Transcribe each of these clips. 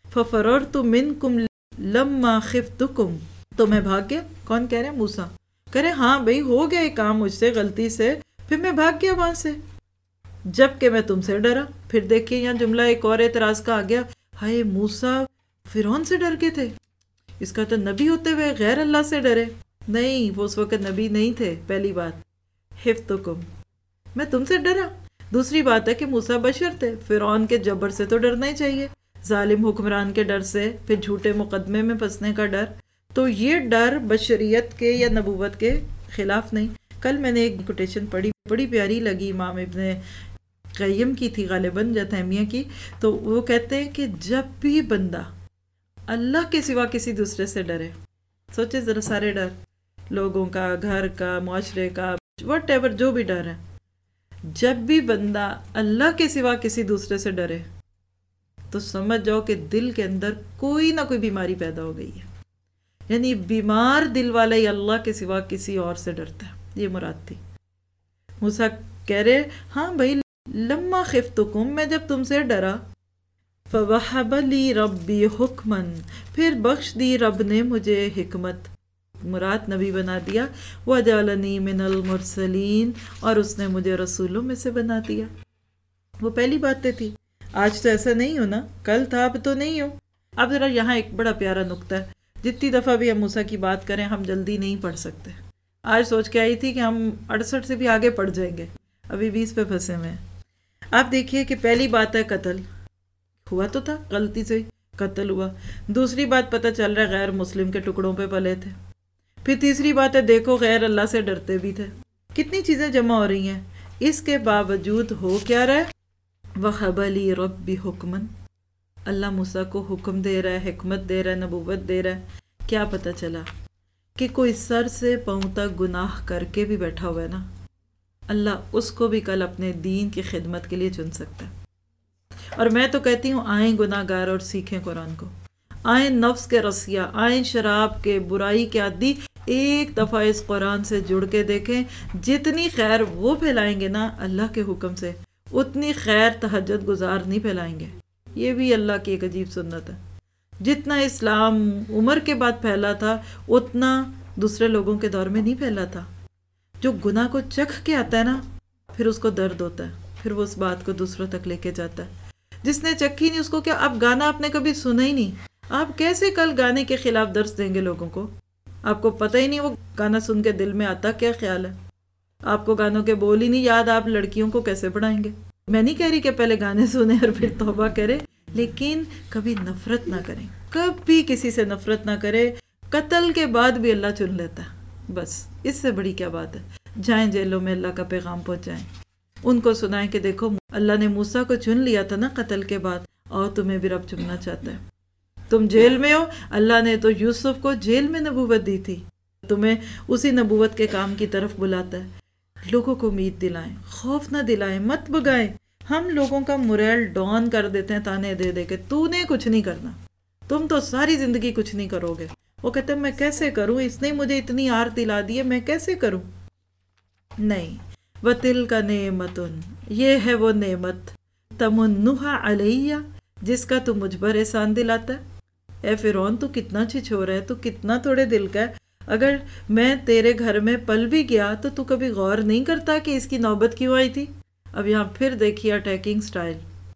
ففررت منکم لما خفتکم، تو میں بھاگ گیا. کون کہہ رہے ہیں؟ موسیٰ کہہ رہے ہاں بھئی ہو گیا ایک کام مجھ سے غلطی سے، پھر میں بھاگ گیا وہاں سے جب کہ میں تم سے ڈرا. پھر دیکھیے یہاں جملہ ایک اور اعتراض کا آ گیا، ہائے موسیٰ فرعون سے ڈر کے تھے، اس کا تو نبی ہوتے ہوئے غیر اللہ سے ڈرے. نہیں، وہ اس وقت نبی نہیں تھے. پہلی بات خفتکم، میں تم سے ڈرا. دوسری بات ہے کہ موسیٰ بشر تھے، فرعون کے جبر سے تو ڈرنا ہی چاہیے، ظالم حکمران کے ڈر سے، پھر جھوٹے مقدمے میں پھنسنے کا ڈر. تو یہ ڈر بشریت کے یا نبوت کے خلاف نہیں. کل میں نے ایک کوٹیشن پڑھی، بڑی پیاری لگی، امام ابن قیم کی تھی غالباً یا تیمیہ کی. تو وہ کہتے ہیں کہ جب بھی بندہ اللہ کے سوا کسی دوسرے سے ڈرے، سوچے ذرا سارے ڈر، لوگوں کا، گھر کا، معاشرے کا، وٹ ایور جو بھی ڈر ہے، جب بھی بندہ اللہ کے سوا کسی دوسرے سے ڈرے تو سمجھ جاؤ کہ دل کے اندر کوئی نہ کوئی بیماری پیدا ہو گئی ہے. یعنی بیمار دل والا ہی اللہ کے سوا کسی اور سے ڈرتا ہے. یہ مراد تھی. موسیٰ کہہ رہے ہاں بھائی لما خفتکم، میں جب تم سے ڈرا، فوہب لی ربی حکمن، پھر بخش دی رب نے مجھے حکمت، مراد نبی بنا دیا، وجعلنی من المرسلین، اور اس نے مجھے رسولوں میں سے بنا دیا. وہ پہلی باتیں تھی. آج تو ایسا نہیں ہو نا، کل تھا اب تو نہیں ہو. اب ذرا یہاں ایک بڑا پیارا نقطہ ہے، جتنی دفعہ بھی ہم موسیٰ کی بات کریں ہم جلدی نہیں پڑھ سکتے. آج سوچ کے آئی تھی کہ ہم 68 سے بھی آگے پڑھ جائیں گے، ابھی 20 پہ پھنسے ہوئے ہیں. آپ دیکھیے کہ پہلی بات ہے قتل ہوا تو تھا، غلطی سے قتل ہوا. دوسری بات پتہ چل رہا ہے غیر مسلم کے ٹکڑوں پہ پلے تھے. پھر تیسری بات ہے دیکھو غیر اللہ سے ڈرتے بھی تھے. کتنی چیزیں جمع ہو رہی ہیں. اس کے باوجود ہو کیا رہا ہے؟ وَهَبَ لِي رَبِّي حُکْمًا، اللہ موسیٰ کو حکم دے رہا ہے، حکمت دے رہا ہے، نبوت دے رہا ہے. کیا پتہ چلا کہ کوئی سر سے پاؤں تک گناہ کر کے بھی بیٹھا ہوا ہے نا، اللہ اس کو بھی کل اپنے دین کی خدمت کے لیے چن سکتا ہے. اور میں تو کہتی ہوں آئیں گناہ گار اور سیکھیں قرآن کو، آئیں نفس کے رسیہ، آئیں شراب کے، برائی کے عادی، ایک دفعہ اس قرآن سے جڑ کے دیکھیں. جتنی خیر وہ پھیلائیں گے نا اللہ کے حکم سے، اتنی خیر تہجد گزار نہیں پھیلائیں گے. یہ بھی اللہ کی ایک عجیب سنت ہے. جتنا اسلام عمر کے بعد پھیلا تھا اتنا دوسرے لوگوں کے دور میں نہیں پھیلا تھا. جو گناہ کو چکھ کے آتا ہے نا پھر اس کو درد ہوتا ہے، پھر وہ اس بات کو دوسروں تک لے کے جاتا ہے. جس نے چکھی نہیں اس کو کیا؟ اب گانا آپ نے کبھی سنا ہی نہیں، آپ کیسے کل گانے کے خلاف درس دیں گے لوگوں کو؟ آپ کو پتہ ہی نہیں وہ گانا سن کے دل میں آتا کیا خیال ہے. آپ کو گانوں کے بول ہی نہیں یاد، آپ لڑکیوں کو کیسے پڑھائیں گے؟ میں نہیں کہہ رہی کہ پہلے گانے سنیں اور پھر توبہ کریں، لیکن کبھی نفرت نہ کریں، کبھی کسی سے نفرت نہ کرے. قتل کے بعد بھی اللہ چن لیتا ہے، بس اس سے بڑی کیا بات ہے. جائیں جیلوں میں اللہ کا پیغام پہنچائیں، ان کو سنائیں کہ دیکھو اللہ نے موسیٰ کو چن لیا تھا نا قتل کے بعد، اور تمہیں بھی رب چننا چاہتا ہے. تم جیل میں ہو، اللہ نے تو یوسف کو جیل میں نبوت دی تھی، تمہیں اسی نبوت کے کام کی طرف بلاتا ہے. لوگوں کو امید دلائیں، خوف نہ دلائیں، مت بگائیں. ہم لوگوں کا موریل ڈاؤن کر دیتے ہیں تانے دے دے کے، تو نے کچھ نہیں کرنا، تم تو ساری زندگی کچھ نہیں کرو گے. وہ کہتے ہیں میں کیسے کروں، اس نے مجھے اتنی آر دلا دی ہے، میں کیسے کروں؟ نہیں. وَتِلْكَ نِعْمَةٌ، یہ ہے وہ نعمت، تَمُنُّهَا عَلَيَّ، جس کا تو مجھ پر احسان دلاتا ہے. اے فرعون تو کتنا چھچھورا ہے، تو کتنا تھوڑے دل کا ہے. اگر میں تیرے گھر میں پل بھی گیا تو تو کبھی غور نہیں کرتا کہ اس کی نوبت کیوں آئی تھی. اب یہاں پھر دیکھیے اٹیکنگ سٹائل.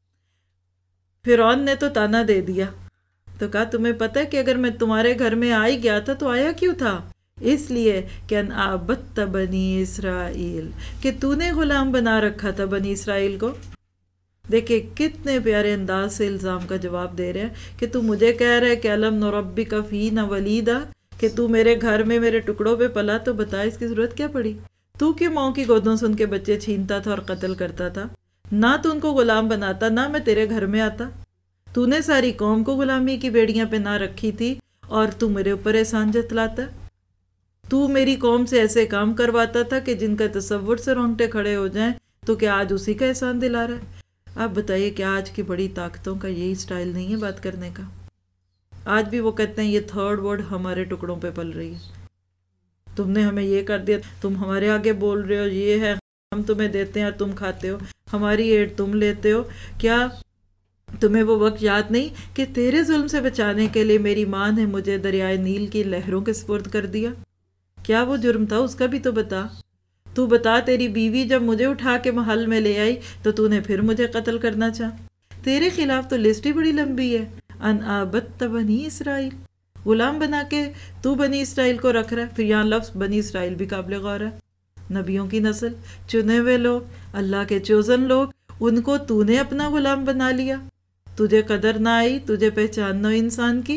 فرعون نے تو تانا دے دیا، تو کہا تمہیں پتہ ہے کہ اگر میں تمہارے گھر میں آ ہی گیا تھا تو آیا کیوں تھا؟ اس لیے کہ ان عبدت بنی اسرائیل، کہ تو نے غلام بنا رکھا تھا بنی اسرائیل کو. دیکھیں کتنے پیارے انداز سے الزام کا جواب دے رہے ہیں کہ تو مجھے کہہ رہے کہ الم نربک فینا ولیدا، کہ تو میرے گھر میں میرے ٹکڑوں پہ پلا، تو بتا اس کی ضرورت کیا پڑی؟ تو کیوں ماں کی گودوں سے ان کے بچے چھینتا تھا اور قتل کرتا تھا؟ نہ تو ان کو غلام بناتا، نہ میں تیرے گھر میں آتا. تو نے ساری قوم کو غلامی کی بیڑیاں پہ نہ رکھی تھی اور تو میرے اوپر احسان جتلاتا ہے. تو میری قوم سے ایسے کام کرواتا تھا کہ جن کا تصور سے رونگٹے کھڑے ہو جائیں، تو کیا آج اسی کا احسان دلا رہا ہے؟ آپ بتائیے کیا آج کی بڑی طاقتوں کا یہی سٹائل نہیں ہے بات کرنے کا؟ آج بھی وہ کہتے ہیں یہ تھرڈ ورڈ ہمارے ٹکڑوں پہ پل رہی ہے. تم نے ہمیں یہ کر دیا، تم ہمارے آگے بول رہے ہو، یہ ہے ہم تمہیں دیتے ہیں تم کھاتے ہو، ہماری ایڈ تم لیتے ہو. کیا تمہیں وہ وقت یاد نہیں کہ تیرے ظلم سے بچانے کے لیے میری ماں نے مجھے دریائے نیل کی لہروں کے سپرد کر دیا؟ کیا وہ جرم تھا اس کا بھی تو بتا۔ تو بتا، تیری بیوی جب مجھے اٹھا کے محل میں لے آئی تو تو نے پھر مجھے قتل کرنا چاہا۔ تیرے خلاف تو لسٹ ہی بڑی لمبی ہے۔ ان عبدت بنی اسرائیل، غلام بنا کے تو بنی اسرائیل کو رکھ رہا ہے۔ پھر یہاں لفظ بنی اسرائیل بھی قابل غور ہے۔ نبیوں کی نسل، چنے ہوئے لوگ، اللہ کے چوزن لوگ، ان کو تو نے اپنا غلام بنا لیا۔ تجھے قدر نہ آئی، تجھے پہچان نہ انسان کی۔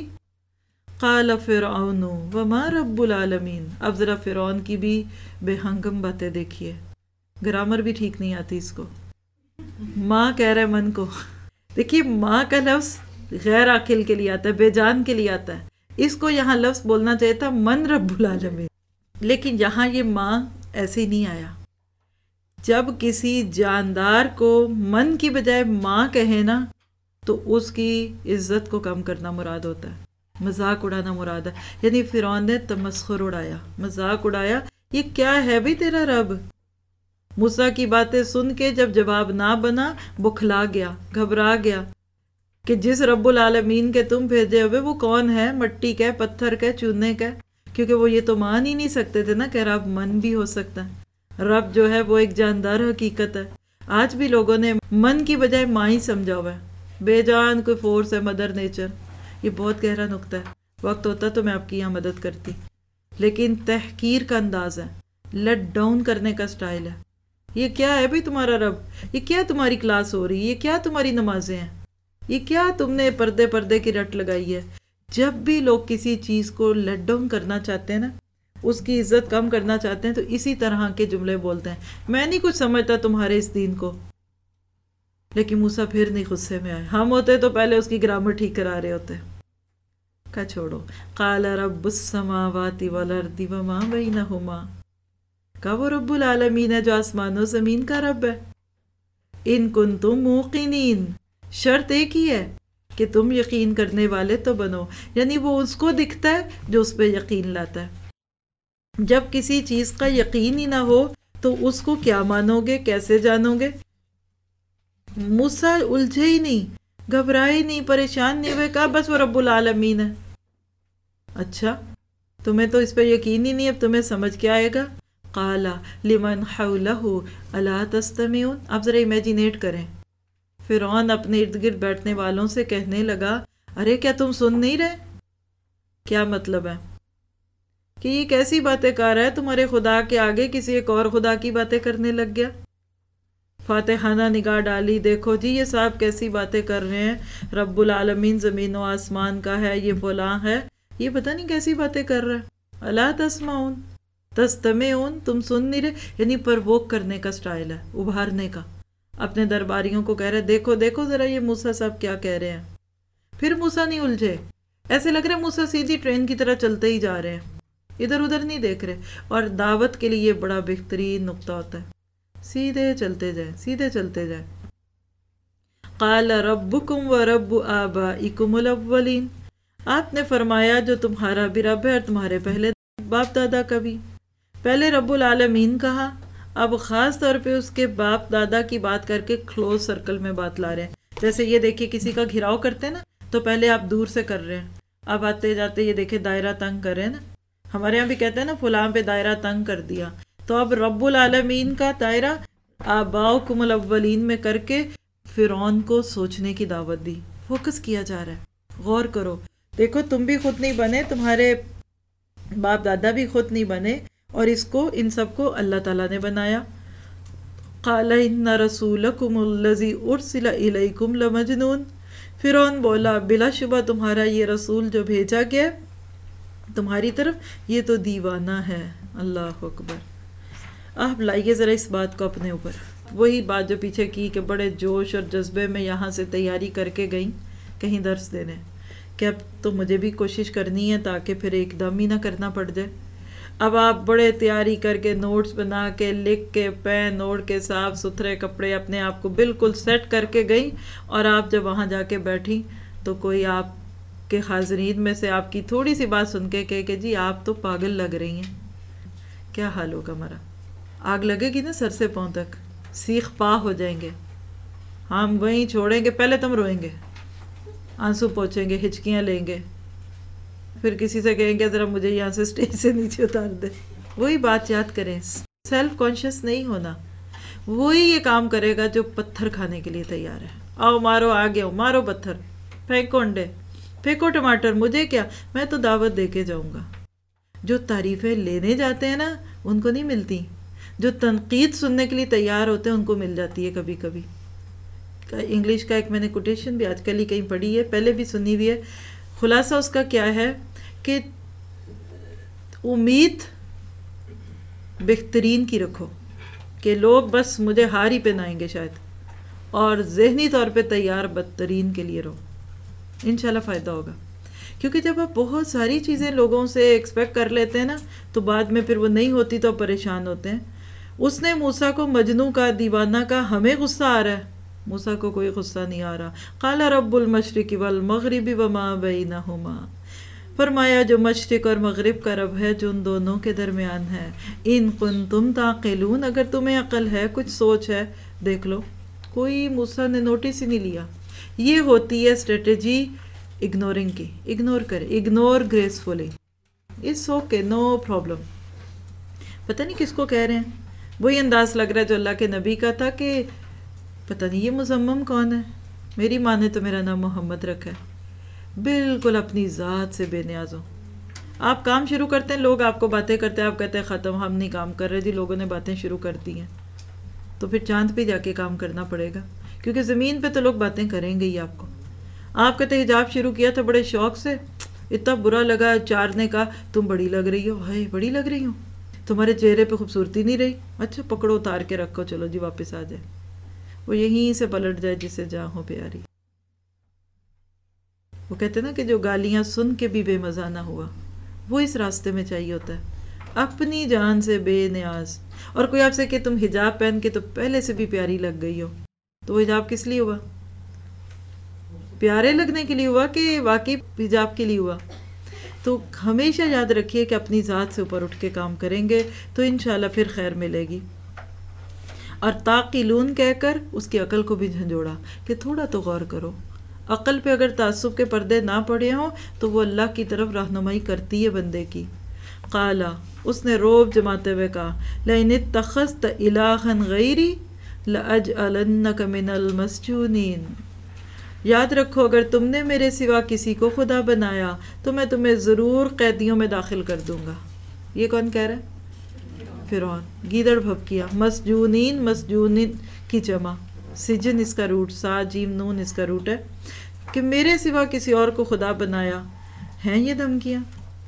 قال فرعون وما رب العالمین۔ اب ذرا فرعون کی بھی بے ہنگم باتیں دیکھیے، گرامر بھی ٹھیک نہیں آتی اس کو۔ ماں کہہ رہے من کو، دیکھیے ماں کا لفظ غیر عاقل کے لیے آتا ہے، بے جان کے لیے آتا ہے۔ اس کو یہاں لفظ بولنا چاہیے تھا من رب العالمین، لیکن یہاں یہ ماں ایسے نہیں آیا۔ جب کسی جاندار کو من کی بجائے ماں کہے نا تو اس کی عزت کو کم کرنا مراد ہوتا ہے، مذاق اڑانا مراد ہے۔ یعنی فرعون نے تمسخر اڑایا، مذاق اڑایا، یہ کیا ہے بھی تیرا رب؟ موسیٰ کی باتیں سن کے جب جواب نہ بنا، بکھلا گیا، گھبرا گیا کہ جس رب العالمین کے تم بھیجے ہوئے وہ کون ہے؟ مٹی کے، پتھر کے، چونے کے؟ کیونکہ وہ یہ تو مان ہی نہیں سکتے تھے نا کہ رب من بھی ہو سکتا ہے۔ رب جو ہے وہ ایک جاندار حقیقت ہے۔ آج بھی لوگوں نے من کی بجائے ماں ہی سمجھا ہوا ہے، بے جان کوئی فورس ہے، مدر نیچر۔ یہ بہت گہرا نقطہ ہے، وقت ہوتا تو میں آپ کی یہاں مدد کرتی، لیکن تحقیر کا انداز ہے، لیٹ ڈاؤن کرنے کا سٹائل ہے۔ یہ کیا ہے بھئی تمہارا رب؟ یہ کیا تمہاری کلاس ہو رہی ہے؟ یہ کیا تمہاری نمازیں ہیں؟ یہ کیا تم نے پردے کی رٹ لگائی ہے؟ جب بھی لوگ کسی چیز کو لیٹ ڈاؤن کرنا چاہتے ہیں نا، اس کی عزت کم کرنا چاہتے ہیں، تو اسی طرح کے جملے بولتے ہیں، میں نہیں کچھ سمجھتا تمہارے اس دین کو۔ لیکن موسیٰ پھر نہیں غصے میں آئے، ہم ہوتے تو پہلے اس کی گرامر ٹھیک کرا رہے ہوتے۔ کہا چھوڑو، قال رب السماوات والارض وما بینہما۔ کہا وہ رب العالمین ہے جو آسمان و زمین کا رب ہے۔ ان کنتم موقنین، شرط ایک ہی ہے کہ تم یقین کرنے والے تو بنو، یعنی وہ اس کو دکھتا ہے جو اس پہ یقین لاتا ہے۔ جب کسی چیز کا یقین ہی نہ ہو تو اس کو کیا مانو گے، کیسے جانو گے؟ موسیٰ الجھے ہی نہیں، گھبرائے نہیں، پریشان نہیں ہوئے، کہا بس وہ رب العالمین ہے۔ اچھا تمہیں تو اس پہ یقین ہی نہیں، اب تمہیں سمجھ کیا آئے گا؟ قال لمن حولہ الا تستمعون۔ اب ذرا امیجینیٹ کریں، فرعون اپنے ارد گرد بیٹھنے والوں سے کہنے لگا، ارے کیا تم سن نہیں رہے؟ کیا مطلب ہے کہ یہ کیسی باتیں کر رہا ہے، تمہارے خدا کے آگے کسی ایک اور خدا کی باتیں کرنے لگ گیا؟ فاتحانہ نگاہ ڈالی، دیکھو جی یہ صاحب کیسی باتیں کر رہے ہیں، رب العالمین زمین و آسمان کا ہے، یہ فلاں ہے، یہ پتہ نہیں کیسی باتیں کر رہا ہے۔ الا تسمعون، تستمعون، تم سن نہیں رہے، یعنی پرووک کرنے کا سٹائل ہے، ابھارنے کا۔ اپنے درباریوں کو کہہ رہے دیکھو دیکھو ذرا یہ موسیٰ صاحب کیا کہہ رہے ہیں۔ پھر موسیٰ نہیں الجھے، ایسے لگ رہا ہے موسیٰ سیدھی ٹرین کی طرح چلتے ہی جا رہے ہیں، ادھر ادھر نہیں دیکھ رہے۔ اور دعوت کے لیے یہ بڑا بہترین نقطہ ہوتا ہے، سیدھے چلتے جائیں، سیدھے چلتے جائیں۔ قال ربکم ورب آبائکم الاولین۔ آپ نے فرمایا جو تمہارا بھی رب ہے اور تمہارے پہلے باپ دادا کا بھی۔ پہلے رب العالمین کہا، اب خاص طور پہ اس کے باپ دادا کی بات کر کے کلوز سرکل میں بات لا رہے ہیں۔ جیسے یہ دیکھیے کسی کا گھراؤ کرتے ہیں نا تو پہلے آپ دور سے کر رہے ہیں، اب آتے جاتے یہ دیکھیں دائرہ تنگ کر رہے ہیں نا، ہمارے یہاں بھی کہتے ہیں نا فلاں پہ دائرہ تنگ کر دیا۔ تو اب رب العالمین کا دائرہ آباؤکم الاولین میں کر کے فرعون کو سوچنے کی دعوت دی، فوکس کیا جا رہا ہے، غور کرو، دیکھو تم بھی خود نہیں بنے، تمہارے باپ دادا بھی خود نہیں بنے، اور اس کو ان سب کو اللہ تعالیٰ نے بنایا۔ قال ان رسولکم الذی ارسل الیکم لمجنون۔ فرعون بولا بلا شبہ تمہارا یہ رسول جو بھیجا گیا تمہاری طرف یہ تو دیوانہ ہے۔ اللہ اکبر۔ آپ لائیے ذرا اس بات کو اپنے اوپر، وہی بات جو پیچھے کی کہ بڑے جوش اور جذبے میں یہاں سے تیاری کر کے گئیں کہیں درس دینے، کہ اب تو مجھے بھی کوشش کرنی ہے تاکہ پھر ایک دم ہی نہ کرنا پڑ جائے۔ اب آپ بڑے تیاری کر کے نوٹس بنا کے لکھ کے پین اوڑھ کے صاف ستھرے کپڑے اپنے آپ کو بالکل سیٹ کر کے گئیں، اور آپ جب وہاں جا کے بیٹھی تو کوئی آپ کے حاضرین میں سے آپ کی تھوڑی سی بات سن کے کہے کہ جی آپ تو پاگل لگ رہی ہیں، کیا حال ہوگا ہمارا؟ آگ لگے گی نا سر سے پاؤں تک، سیخ پا ہو جائیں گے، ہم وہیں چھوڑیں گے، پہلے تم روئیں گے، آنسو پوچھیں گے، ہچکیاں لیں گے، پھر کسی سے کہیں گے ذرا مجھے یہاں سے اسٹیج سے نیچے اتار دے. وہی بات یاد کریں، سیلف کانشیس نہیں ہونا. وہی یہ کام کرے گا جو پتھر کھانے کے لیے تیار ہے. آؤ مارو، آ گیا مارو پتھر، پھینکو انڈے، پھینکو ٹماٹر، مجھے کیا، میں تو دعوت دے کے جاؤں گا. جو تعریفیں لینے جاتے ہیں نا ان کو نہیں ملتی، جو تنقید سننے کے لیے تیار ہوتے ہیں ان کو مل جاتی ہے کبھی کبھی. انگلش کا ایک میں نے کوٹیشن بھی آج کل ہی کہیں پڑھی ہے، پہلے بھی سنی ہوئی ہے. خلاصہ اس کا کیا ہے کہ امید بہترین کی رکھو کہ لوگ بس مجھے ہار ہی پہنائیں گے شاید، اور ذہنی طور پہ تیار بدترین کے لیے رہو، انشاءاللہ فائدہ ہوگا. کیونکہ جب آپ بہت ساری چیزیں لوگوں سے ایکسپیکٹ کر لیتے ہیں نا تو بعد میں پھر وہ نہیں ہوتی تو پریشان ہوتے ہیں. اس نے موسیٰ کو مجنوں کا، دیوانہ کا، ہمیں غصہ آ رہا ہے، موسیٰ کو کوئی غصہ نہیں آ رہا. قال رب المشرق والمغرب وما بینہما، فرمایا جو مشرق اور مغرب کا رب ہے جو ان دونوں کے درمیان ہے. ان کنتم تعقلون، اگر تمہیں عقل ہے، کچھ سوچ ہے، دیکھ لو. کوئی موسیٰ نے نوٹس ہی نہیں لیا. یہ ہوتی ہے اسٹریٹجی اگنورنگ کی. اگنور کرے، ignore gracefully, it's okay, no problem. پتہ نہیں کس کو کہہ رہے ہیں. وہی انداز لگ رہا ہے جو اللہ کے نبی کا تھا کہ پتہ نہیں یہ مزمم کون ہے، میری ماں نے تو میرا نام محمد رکھا ہے. بالکل اپنی ذات سے بے نیاز ہو. آپ کام شروع کرتے ہیں، لوگ آپ کو باتیں کرتے ہیں، آپ کہتے ہیں ختم، ہم نہیں کام کر رہے جی، لوگوں نے باتیں شروع کر دی ہیں. تو پھر چاند پہ جا کے کام کرنا پڑے گا، کیونکہ زمین پہ تو لوگ باتیں کریں گے ہی آپ کو. آپ کہتے حجاب شروع کیا تھا بڑے شوق سے، اتنا برا لگا، 4 نے کہا تم بڑی لگ رہی ہو. ہائے بڑی لگ رہی ہوں، تمہارے چہرے پہ خوبصورتی نہیں رہی، اچھا پکڑو اتار کے رکھو، چلو جی واپس آ جائے. وہ یہیں سے پلٹ جائے جسے جہاں ہو پیاری. وہ کہتے ہیں نا کہ جو گالیاں سن کے بھی بے مزہ نہ ہوا، وہ اس راستے میں چاہیے ہوتا ہے. اپنی جان سے بے نیاز. اور کوئی آپ سے کہ تم حجاب پہن کے تو پہلے سے بھی پیاری لگ گئی ہو، تو وہ حجاب کس لیے ہوا؟ پیارے لگنے کے لیے ہوا کہ واقعی حجاب کے لیے ہوا؟ تو ہمیشہ یاد رکھیے کہ اپنی ذات سے اوپر اٹھ کے کام کریں گے تو انشاءاللہ پھر خیر ملے گی. اور تاقلون کہہ کر اس کی عقل کو بھی جھنجھوڑا کہ تھوڑا تو غور کرو. عقل پہ اگر تعصب کے پردے نہ پڑے ہوں تو وہ اللہ کی طرف رہنمائی کرتی ہے بندے کی. قالا، اس نے روب جماتے ہوئے کہا، لئن اتخذت الہا غیری لأجعلنک من المسجونین. یاد رکھو اگر تم نے میرے سوا کسی کو خدا بنایا تو میں تمہیں ضرور قیدیوں میں داخل کر دوں گا. یہ کون کہہ رہا ہے؟ فرعون. گیدڑ بھبکیا. مسجونین، مسجونین کی جمع، سجن اس کا روٹ، سا جیم نون اس کا روٹ ہے، کہ میرے سوا کسی اور کو خدا بنایا. ہیں یہ دھمکیاں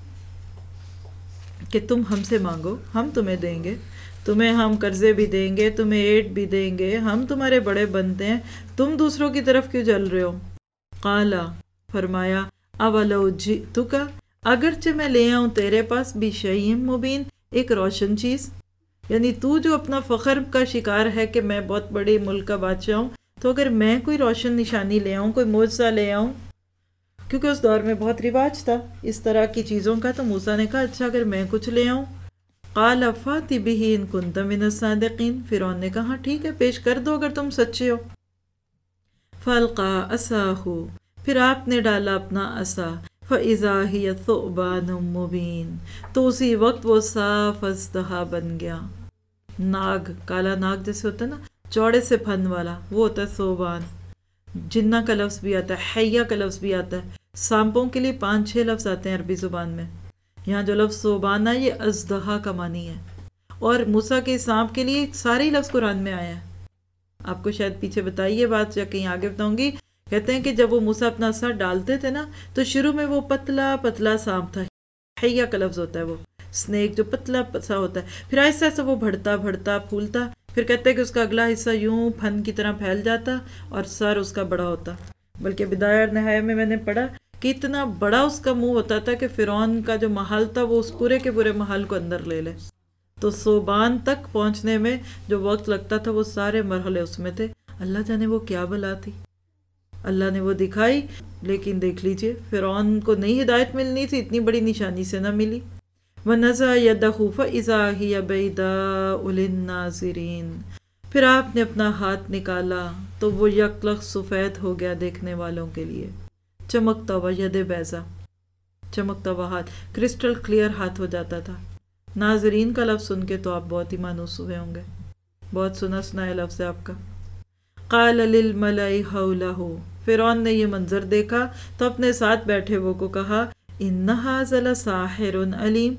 کہ تم ہم سے مانگو ہم تمہیں دیں گے، تمہیں ہم قرضے بھی دیں گے، تمہیں ایڈ بھی دیں گے، ہم تمہارے بڑے بنتے ہیں، تم دوسروں کی طرف کیوں جل رہے ہو؟ قالا، فرمایا، اولو جئتک، اگرچہ میں لے آؤں تیرے پاس بشیء مبین، ایک روشن چیز. یعنی تو جو اپنا فخر کا شکار ہے کہ میں بہت بڑے ملک کا بادشاہ ہوں، تو اگر میں کوئی روشن نشانی لے آؤں، کوئی معجزہ لے آؤں، کیونکہ اس دور میں بہت رواج تھا اس طرح کی چیزوں کا، تو موسیٰ نے کہا اچھا اگر میں کچھ لے آؤں. قال فات بہ ان کنت من الصادقین، فرعون نے کہا ٹھیک ہے پیش کر دو اگر تم سچے ہو. فالقى عصاه، پھر آپ نے ڈالا اپنا عصا، فاذا هي ثعبان مبین، تو اسی وقت وہ صاف اژدہا بن گیا. ناگ، کالا ناگ جیسے ہوتا ہے نا، چوڑے سے پھن والا، وہ ہوتا ہے ثعبان. جنہ کا لفظ بھی آتا ہے، حیہ کا لفظ بھی آتا ہے. سانپوں کے لیے 5-6 لفظ آتے ہیں عربی زبان میں. یہاں جو لفظ ثعبان ہے یہ اژدہا کا معنی ہے. اور موسیٰ کے سانپ کے لیے سارے ہی لفظ قرآن میں آئے ہیں. آپ کو شاید پیچھے بتائیے بات یا کہیں آگے بتاؤں گی. کہتے ہیں کہ جب وہ موسیٰ اپنا سر ڈالتے تھے نا تو شروع میں وہ پتلا پتلا سانپ تھا، حیہ کا لفظ ہوتا ہے، وہ سنیک جو پتلا سا ہوتا ہے. پھر آہستہ آہستہ وہ بڑھتا بڑھتا پھولتا، پھر کہتے ہیں کہ اس کا اگلا حصہ یوں پھن کی طرح پھیل جاتا اور سر اس کا بڑا ہوتا. بلکہ بدایہ اور نہایہ میں نے پڑھا کہ اتنا بڑا اس کا منہ ہوتا تھا کہ فرعون کا جو محل تھا وہ اس پورے کے پورے محل کو اندر لے لے. تو ثعبان تک پہنچنے میں جو وقت لگتا تھا وہ سارے مرحلے اس میں تھے. اللہ جانے وہ کیا بلا تھی، اللہ نے وہ دکھائی. لیکن دیکھ لیجئے فرعون کو نہیں ہدایت ملنی تھی، اتنی بڑی نشانی سے نہ ملی. وَنَزَعَ يَدَهُ فَإِذَا هِيَ بَيْضَاءُ لِلنَّاظِرِينَ، پھر آپ نے اپنا ہاتھ نکالا تو وہ یکلخت سفید ہو گیا دیکھنے والوں کے لیے. چمکتا ہوا ید بیضا، چمکتا ہوا ہاتھ، کرسٹل کلیئر ہاتھ ہو جاتا تھا۔ ناظرین کا لفظ سن کے تو آپ بہت ہی مانوس ہوئے ہوں گے، بہت سنا سنایا لفظ ہے آپ کا۔ قال للملأ حولہ، فرعون نے یہ منظر دیکھا تو اپنے ساتھ بیٹھے وہ کو کہا ان ھذا لساحر علیم،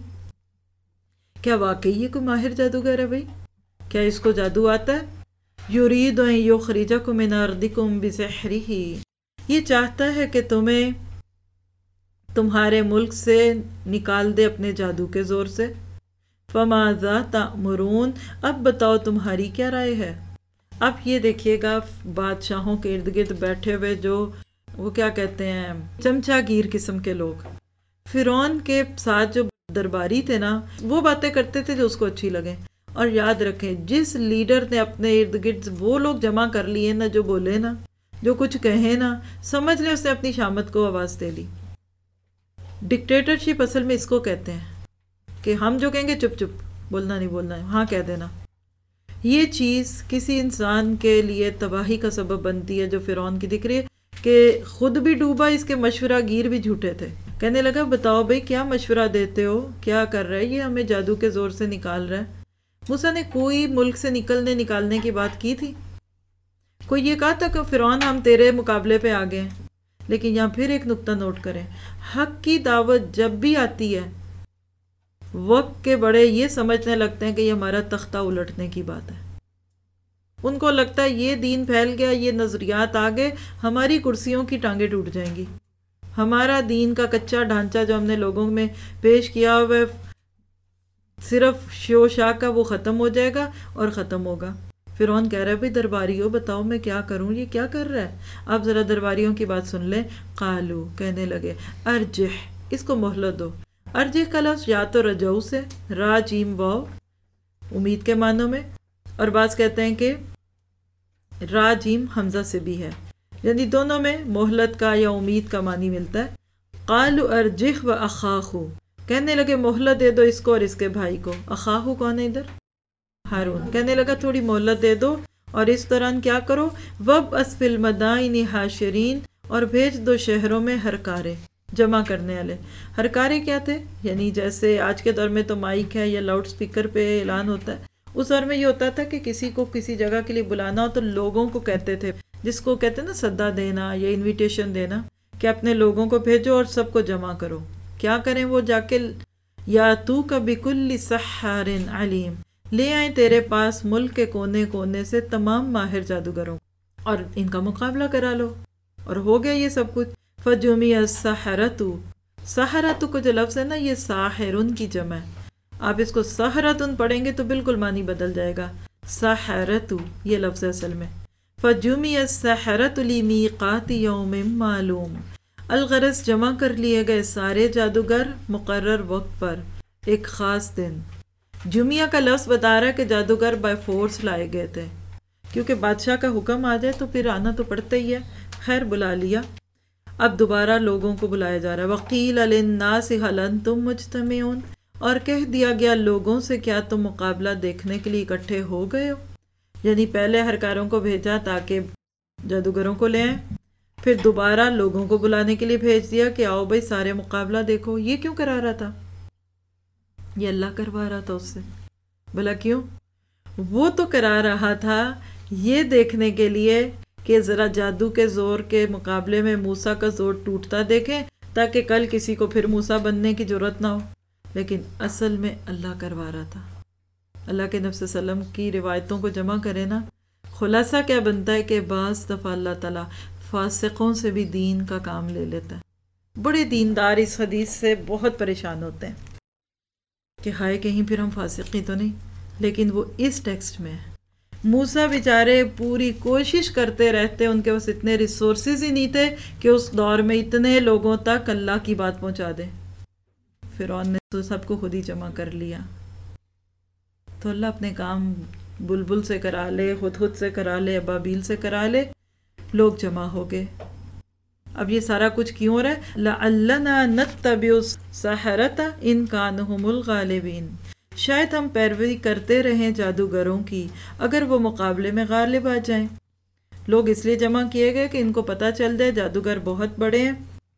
کیا واقعی یہ کوئی ماہر جادوگر ہے بھائی؟ کیا اس کو جادو آتا ہے؟ یرید ان یخرجکم من ارضکم بسحرہ، یہ چاہتا ہے کہ تمہیں تمہارے ملک سے نکال دے اپنے جادو کے زور سے۔ فماذا تأمرون، اب بتاؤ تمہاری کیا رائے ہے؟ اب یہ دیکھیے گا بادشاہوں کے ارد گرد بیٹھے ہوئے جو وہ کیا کہتے ہیں چمچا گیر قسم کے لوگ، فرعون کے ساتھ جو درباری تھے نا، وہ باتیں کرتے تھے جو اس کو اچھی لگیں۔ اور یاد رکھیں جس لیڈر نے اپنے ارد گرد وہ لوگ جمع کر لیے نا، جو بولے نا، جو کچھ کہے نا، سمجھ لیں اس نے اپنی شامت کو آواز دے لی۔ ڈکٹیٹرشپ اصل میں اس کو کہتے ہیں کہ ہم جو کہیں گے چپ چپ، بولنا نہیں بولنا ہے، ہاں کہہ دینا۔ یہ چیز کسی انسان کے لیے تباہی کا سبب بنتی ہے، جو فرعون کی دکھ رہی ہے کہ خود بھی ڈوبا، اس کے مشورہ گیر بھی جھوٹے تھے۔ کہنے لگا بتاؤ بھائی کیا مشورہ دیتے ہو، کیا کر رہا ہے یہ، ہمیں جادو کے زور سے نکال رہا ہے۔ موسیٰ نے کوئی ملک سے نکالنے کی بات کی تھی؟ کوئی یہ کہا تھا کہ فرعون ہم تیرے مقابلے پہ آ گئے ہیں؟ لیکن یہاں پھر ایک نقطہ نوٹ کریں، حق کی دعوت جب بھی آتی ہے، وقت کے بڑے یہ سمجھنے لگتے ہیں کہ یہ ہمارا تختہ الٹنے کی بات ہے۔ ان کو لگتا ہے یہ دین پھیل گیا، یہ نظریات آگے، ہماری کرسیوں کی ٹانگیں ٹوٹ جائیں گی، ہمارا دین کا کچا ڈھانچہ جو ہم نے لوگوں میں پیش کیا ہوا ہے صرف شو شاہ کا، وہ ختم ہو جائے گا اور ختم ہوگا۔ فرعون کہہ رہا ہے بھائی درباریوں بتاؤ میں کیا کروں، یہ کیا کر رہا ہے؟ آپ ذرا درباریوں کی بات سن لیں۔ قالو، کہنے لگے ارجح، اس کو مہلت دو۔ ارجح کا لفظ یا تو رجعو سے، را جیم واو، امید کے معنوں میں، اور بعض کہتے ہیں کہ را جیم حمزہ سے بھی ہے، یعنی دونوں میں مہلت کا یا امید کا معنی ملتا ہے۔ قالو ارجح و اخاہو، کہنے لگے مہلت دے دو اس کو اور اس کے بھائی کو۔ اخاہو کون ہے ادھر؟ ہارون۔ کہنے لگا تھوڑی مہلت دے دو اور اس دوران کیا کرو، وَبْعَثْ فِی الْمَدَائِنِ حاشرین، اور بھیج دو شہروں میں ہرکارے، جمع کرنے والے۔ ہرکارے کیا تھے؟ یعنی جیسے آج کے دور میں تو مائک ہے یا لاؤڈ سپیکر پہ اعلان ہوتا ہے، اس دور میں یہ ہوتا تھا کہ کسی کو کسی جگہ کے لیے بلانا ہو تو لوگوں کو کہتے تھے، جس کو کہتے ہیں نا صدا دینا یا انویٹیشن دینا، کہ اپنے لوگوں کو بھیجو اور سب کو جمع کرو۔ کیا کریں وہ جا کے، یا تو کا بکل سحار علیم، لے آئیں تیرے پاس ملک کے کونے کونے سے تمام ماہر جادوگروں اور ان کا مقابلہ کرا لو۔ اور ہو گیا یہ سب کچھ۔ فجمع السحرۃ، سحرۃ کو جو لفظ ہے نا، یہ ساحرن کی جمع ہے، آپ اس کو سحرتن پڑھیں گے تو بالکل معنی بدل جائے گا۔ سحرۃ یہ لفظ ہے اصل میں۔ فجمع السحرۃ لمیقات یوم معلوم، الغرض جمع کر لیے گئے سارے جادوگر مقرر وقت پر ایک خاص دن۔ جمعہ کا لفظ بتا رہا ہے کہ جادوگر بائی فورس لائے گئے تھے، کیونکہ بادشاہ کا حکم آ جائے تو پھر آنا تو پڑتا ہی ہے۔ خیر بلا لیا، اب دوبارہ لوگوں کو بلایا جا رہا ہے۔ وقیل للناس هل انتم مجتمعون، اور کہہ دیا گیا لوگوں سے کیا تم مقابلہ دیکھنے کے لیے اکٹھے ہو گئے ہو؟ یعنی پہلے ہرکاروں کو بھیجا تاکہ جادوگروں کو لے آئیں، پھر دوبارہ لوگوں کو بلانے کے لیے بھیج دیا کہ آؤ بھائی سارے مقابلہ دیکھو۔ یہ کیوں کرا رہا تھا؟ یہ اللہ کروا رہا تھا اس سے۔ بھلا کیوں؟ وہ تو کرا رہا تھا یہ دیکھنے کے لیے کہ ذرا جادو کے زور کے مقابلے میں موسیٰ کا زور ٹوٹتا دیکھیں، تاکہ کل کسی کو پھر موسیٰ بننے کی ضرورت نہ ہو۔ لیکن اصل میں اللہ کروا رہا تھا۔ اللہ کے نبی صلی اللہ علیہ وسلم کی روایتوں کو جمع کرے نا، خلاصہ کیا بنتا ہے کہ بعض دفعہ اللہ تعالیٰ فاسقوں سے بھی دین کا کام لے لیتا ہے۔ بڑے دیندار اس حدیث سے بہت پریشان ہوتے ہیں کہ ہائے کہیں پھر ہم فاسقی تو نہیں، لیکن وہ اس ٹیکسٹ میں ہے۔ موسیٰ بیچارے پوری کوشش کرتے رہتے، ان کے پاس اتنے ریسورسز ہی نہیں تھے کہ اس دور میں اتنے لوگوں تک اللہ کی بات پہنچا دیں۔ فرعون نے تو سب کو خود ہی جمع کر لیا، تو اللہ اپنے کام بلبل سے کرا لے، ہدہد سے کرا لے، ابابیل سے کرا لے، لوگ جمع ہو گئے۔ اب یہ سارا کچھ کیوں ہو رہا ہے؟ لعلنا نتبع السحرۃ ان کانوا هم الغالبین، شاید ہم پیروی کرتے رہیں جادوگروں کی اگر وہ مقابلے میں غالب آ جائیں۔ لوگ اس لیے جمع کیے گئے کہ ان کو پتہ چل جائے جادوگر بہت بڑے ہیں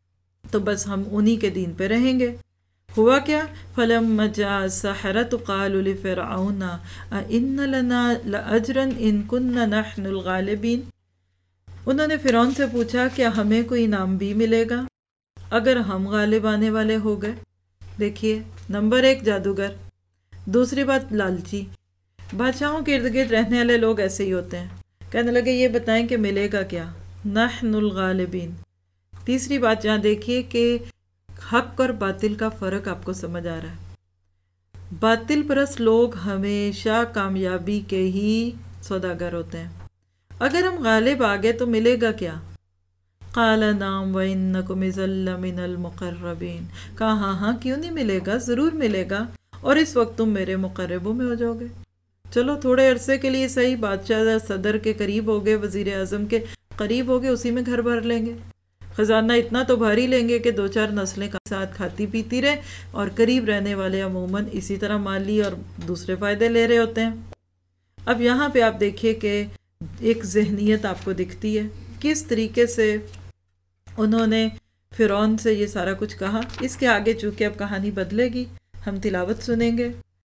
तो बस हम उन्हीं के दीन पे रहेंगे। हुआ क्या, फलम्मा जाअ अस्सहरतु क़ालू लिफ़िरऔन अइन्न लना लअज्रन इन कुन्ना नहनुल गालिबीन। उन्होंने फिरौन से पूछा क्या हमें कोई इनाम भी मिलेगा अगर हम गालिब आने वाले हो गए। देखिए, नंबर एक जादूगर, दूसरी बात लालची। बादशाहों के इर्द गिर्द रहने वाले लोग ऐसे ही होते हैं। कहने लगे ये बताएं कि मिलेगा क्या, नहनुल गालिबीन। तीसरी बात यहाँ देखिए कि हक और बातिल का फर्क आपको समझ आ रहा है। बातिल परस्त लोग हमेशा कामयाबी के ही सौदागर होते हैं। अगर हम गालिब आ गए तो मिलेगा क्या, क़ाल नाम व इन्नकुम इज़्ज़न लमिनल मुक़र्रबीन। कहा हाँ हाँ क्यों नहीं मिलेगा, ज़रूर मिलेगा, और इस वक्त तुम मेरे मुक़र्रबों में हो जाओगे। चलो थोड़े अरसे के लिए सही, बादशाह सदर के करीब हो गए, वज़ीर आज़म के करीब हो गए, उसी में घर भर लेंगे। खजाना इतना तो भारी लेंगे कि 2-4 नस्लें का साथ खाती पीती रहे, और करीब रहने वाले अमूमन इसी तरह माली और दूसरे फ़ायदे ले रहे होते हैं। अब यहाँ पे आप देखिए कि एक जहनीत आपको दिखती है किस तरीके से उन्होंने फिरौन से ये सारा कुछ कहा। इसके आगे चूंकि अब कहानी बदलेगी, हम तिलावत सुनेंगे।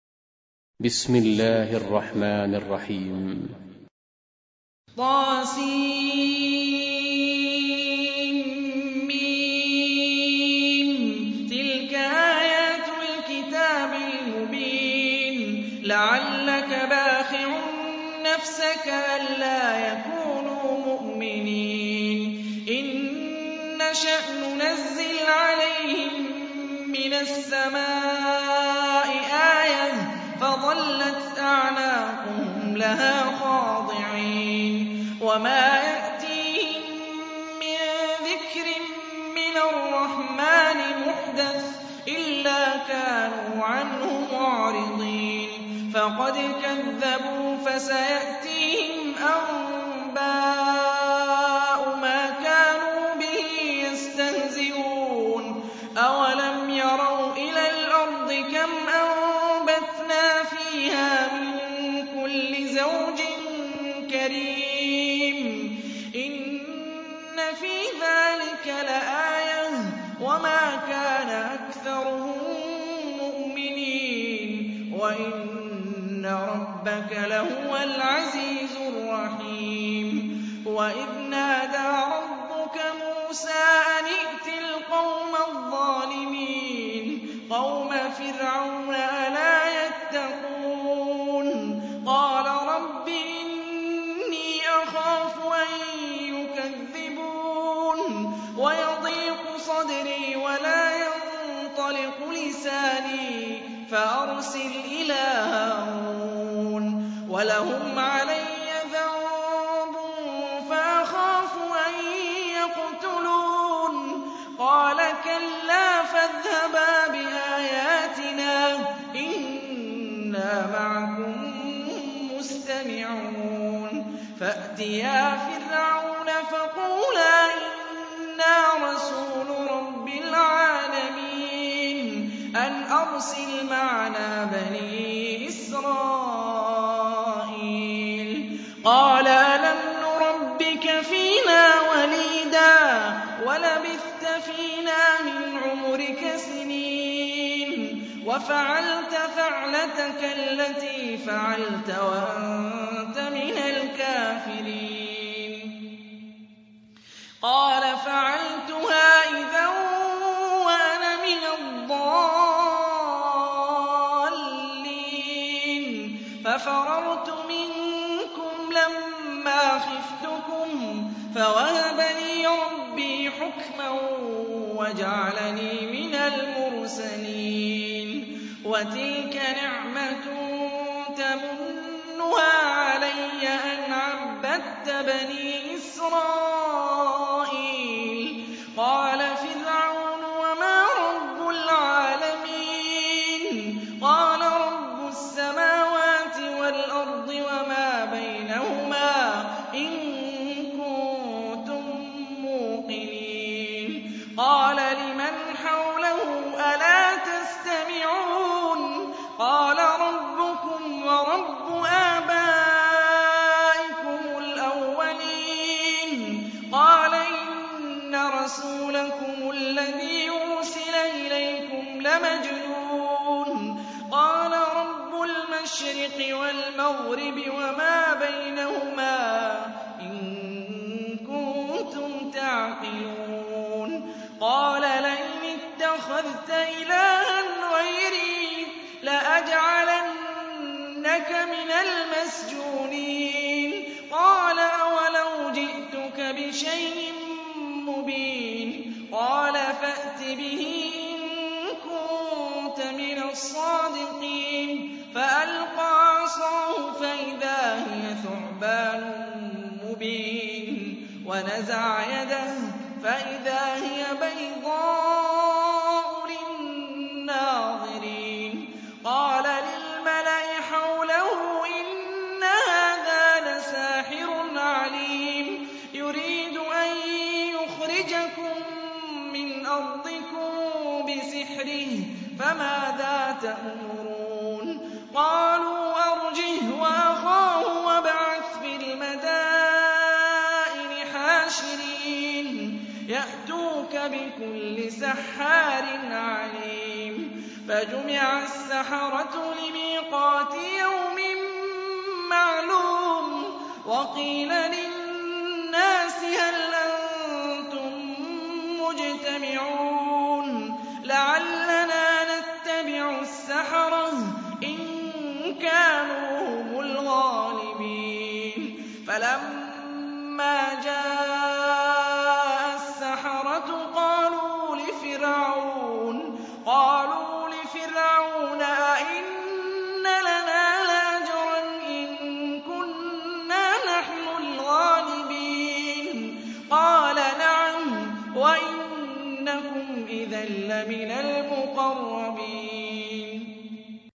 बिस्मिल्लाहिर्रहमानिर्रहीम। तिल्क आयातुल किताबिल मुबीन लअल्लक बाखिउन नफ्सक अल्ला यकूनू मुमिनीन इन नशअ नुनज़्ज़िल अलैहिम मिनस समाई आयह फज़ल्लत अअनाक़ुहुम लहा ख़ादिईन वमा यअतीहिम मिन ज़िक्रिन मिनर रहमानि मुहदस इल्ला कानू अन्हु मुअरिज़ीन फ़क़द कज़्ज़बू फसयअतीहिम अंबाअु मा कानू बिही यस्तहज़िऊन अवलम यरौ इलल अर्दि कम अंबतना फ़ीहा मिन कुल्लि ज़ौजिन करीम इन्न फ़ी ज़ालिक लआयह वमा कान अक्सरुहुम मुअ्मिनीन वइन्न रब्बक लहुवल अज़ीज़ुर रहीम। वइज़ नादा रब्बुक मूसा अन इ'तिल क़ौमज़ ज़ालिमीन क़ौम फ़िरऔन अला यत्तक़ून क़ाल रब्बि इन्नी अख़ाफ़ु अन युकज़्ज़िबून वयضीक़ صدري ولا ينطلق لساني فأرسل إلى هارون ولهم علي ذنب فأخاف أن يقتلون قال كلا فاذهبا بآياتنا إنا معكم مستمعون فأتيا فرعون فقولا إنا رسول رب العالمين أن أرسل معنا بني إسرائيل قال ألم نربك فينا وليدا ولبثت فينا من عمرك سنين وفعلت فعلتك التي فعلت وأنت من الكافرين قال فعلتها إذا وأنا من الضالين ففررت منكم لما خفتكم فوهب لي ربي حكما وجعلني من المرسلين وتلك نعمة تمنها علي أن عبدت بني إسرائيل قال فرعون وما رب العالمين قال رب السماوات والأرض وما بينهما إن كنتم موقنين قال لمن حوله ألا تستمعون قال ربكم ورب آبائكم الأولين قال إن رسولكم لمجنون قال رب المشرق والمغرب وما بينهما إن كنتم تعقلون قال لئن اتخذت إلها غيري لأجعلنك من المسجونين قال أولو جئتك بشيء مبين قال فأت به إن كنت من الصادقين فألقى عصاه فإذا هي ثعبان مبين ونزع يده فإذا هي بيضاء للناظرين قال للملأ حوله إن هذا لساحر عليم يريد أن يخرجكم من أرضكم بسحره فماذا تأمرون قالوا أرجه وأخاه وابعث في المدائن حاشرين يأتوك بكل سحار عليم فجمع السحرة لميقات يوم معلوم وقيل للناس هل أنتم مجتمعون لعلنا نتبع السحرة إن كانوا هم الغالبين فلما جاء السحرة قالوا لفرعون أئن لنا لأجرا إن كنا نحن الغالبين قال نعم وإنكم إذا لمن المقربين